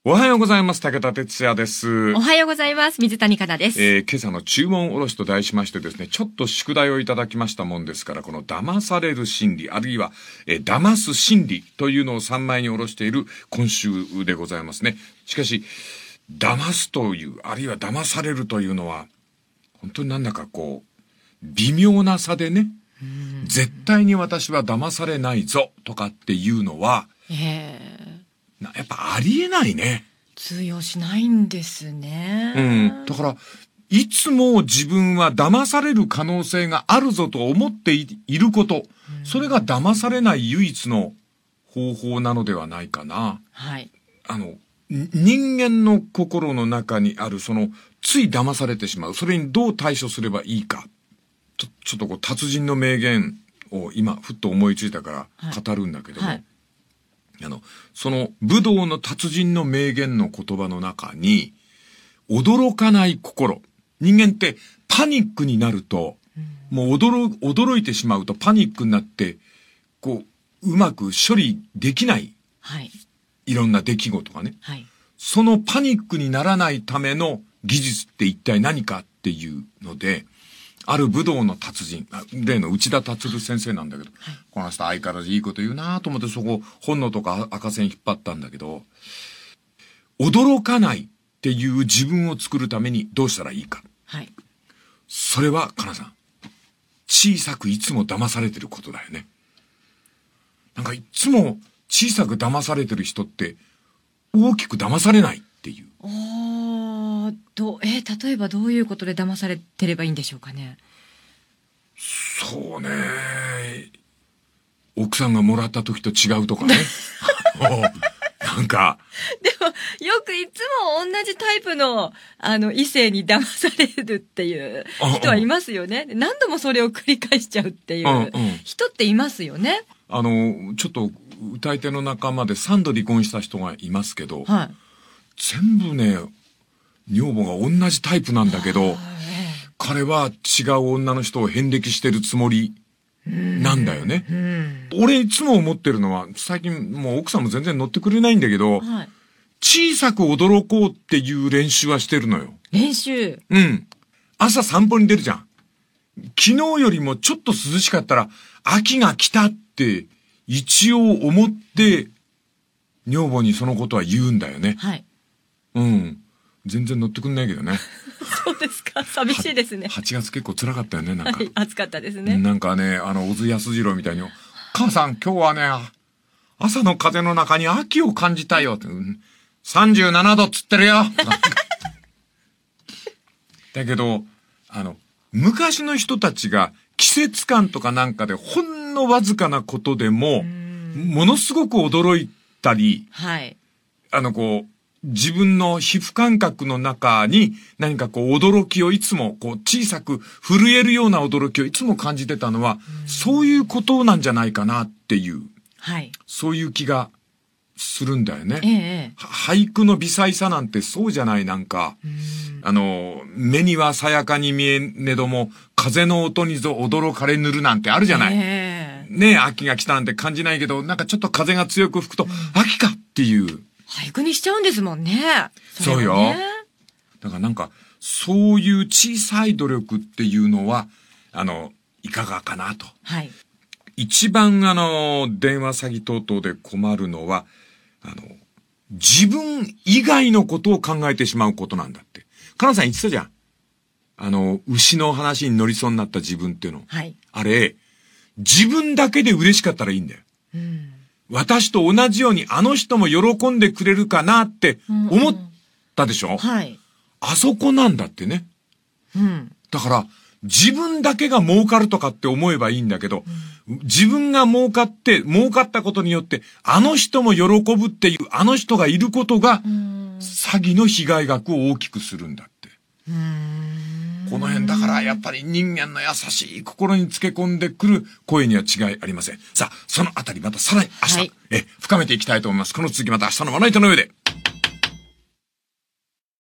おはようございます。武田哲也です。 おはようございます。水谷香奈です。 今朝の注文おろしと題しましてですね、ちょっと宿題をいただきましたもんですから、この騙される心理、あるいは、騙す心理というのを3枚におろしている今週でございますね。しかし、騙すという、あるいは騙されるというのは、本当になんだかこう、微妙な差でね、絶対に私は騙されないぞとかっていうのは、やっぱありえないね。 通用しないんですね。 だから、いつも自分は騙される可能性があるぞと思っていること、それが騙されない唯一の方法なのではないかな。 はい。 人間の心の中にあるつい騙されてしまう。それにどう対処すればいいか。ちょっと達人の名言を今、ふっと思いついたから語るんだけども。その武道の達人の名言の言葉の中に、驚かない心。人間ってパニックになると、もう驚いてしまうとパニックになって、うまく処理できない。 はい。 いろんな出来事がね。 はい。 そのパニックにならないための技術って一体何かっていうので、ある武道の達人、例の内田達先生なんだけど、この人相変わらずいいこと言うなと思ってそこ本能とか赤線引っ張ったんだけど、驚かないっていう自分を作るためにどうしたらいいか。 はい。 それは、かなさん、小さくいつも騙されてることだよね。なんかいつも小さく騙されてる人って大きく騙されないっていう。 例えばどういうことで騙されてればいいんでしょうかね。 そうね。奥さんがもらった時と違うとかね。なんか。 でも、よくいつも同じタイプの、異性に騙されるっていう人はいますよね。何度もそれを繰り返しちゃうっていう人っていますよね。 ちょっと、歌い手の仲間で3度離婚した人がいますけど、 はい、 全部ね、女房が同じタイプなんだけど、彼は違う女の人を遍歴してるつもりなんだよね。俺いつも思ってるのは、最近もう奥さんも全然乗ってくれないんだけど、 はい、 小さく驚こうっていう練習はしてるのよ。 練習？ 朝散歩に出るじゃん。昨日よりもちょっと涼しかったら、秋が来たって一応思って、女房にそのことは言うんだよね。 はい。 全然乗ってくんないけどね。 そうですか。寂しいですね。 8月結構辛かったよね、なんか。 はい、暑かったですね。 なんかね、小津安二郎みたいに、母さん今日はね、朝の風の中に秋を感じたよって、37度っつってるよだけど、昔の人たちが季節感とかなんかでほんのわずかなことでも、ものすごく驚いたり、 はい。 自分の皮膚感覚の中に何か驚きをいつも小さく震えるような驚きをいつも感じてたのは、そういうことなんじゃないかなっていう、 はい。 そういう気がするんだよね。俳句の微細さなんてそうじゃない、なんか。目にはさやかに見えねども、風の音にぞ驚かれぬるなんてあるじゃない。ね、秋が来たなんて感じないけど、なんかちょっと風が強く吹くと、秋かっていう。 俳句にしちゃうんですもんね。 そうよ。だからなんか、そういう小さい努力っていうのは、いかがかなと。 はい。 一番電話詐欺等々で困るのは、自分以外のことを考えてしまうことなんだって。かなさん言ってたじゃん。牛の話に乗りそうになった自分っていうの。 はい。 あれ、自分だけで嬉しかったらいいんだよ。私と同じようにあの人も喜んでくれるかなって思ったでしょ？ はい。 あそこなんだってね。だから、自分だけが儲かるとかって思えばいいんだけど、自分が儲かったことによって、あの人も喜ぶっていう、あの人がいることが、詐欺の被害額を大きくするんだって。この辺だからやっぱり人間の優しい心につけ込んでくる声には違いありません。さあ、そのあたりまたさらに明日、深めていきたいと思います。この続きまた明日のまな板の上で。